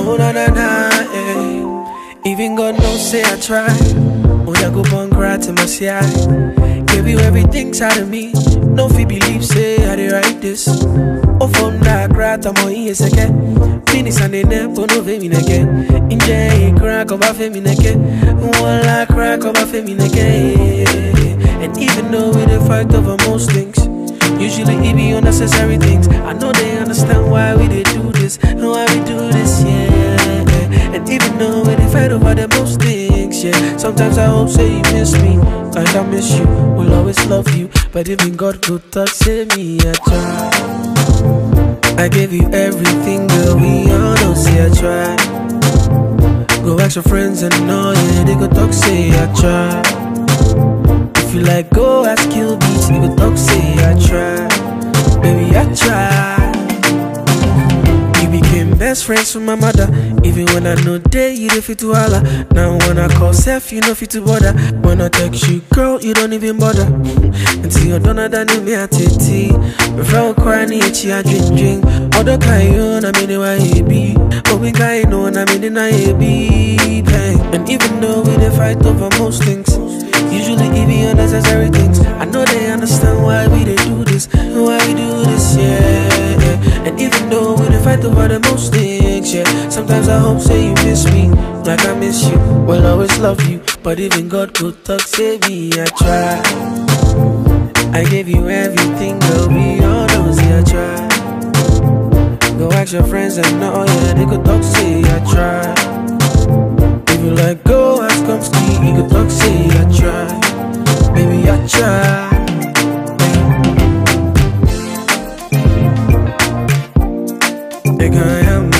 Oh na na na, eh. Even God knows say I try. Oh ya go bun cry to my side. Give you everything side of me. No fi believe say I dey write this. Oh from that cry to my ears again. Finish and then no fame again. Inje crack over fame again. One crack over fame again. And even though we dey fight over most things, usually it be unnecessary things. I know they understand why we dey do this, why we do this, yeah. And even though we dey fight over the most things, yeah. Sometimes I hope say you miss me, like I miss you. Will always love you, but even God could talk, say me I try. I gave you everything, girl. We all know say I try. Go ask your friends and all, yeah, they go talk, say I try. If you like, go ask Kill Beats, they go talk, say I try. Baby, I try. You became best friends with my mother. Even when I know day, you don't fit to holler. Now when I call self, you know fit to bother. When I text you, girl, you don't even bother. Until you're done, I don't me a titty. Without crying, I drink. Other kind, I mean, why you be. But we got no, I mean, I be. And even though we dey fight over most things, usually it be unnecessary things. I know they understand why we dey do this, why we do this, yeah. And even though we dey fight over the most things, yeah. Sometimes I hope say you miss me, like I miss you. Will always love you, but even God could talk, say me I try. I gave you everything, girl, we all know say I try. Go ask your friends and all, yeah, they could talk, say I try. If you like, go ask Komski, he could talk, say I try. Baby, I try. Like I am.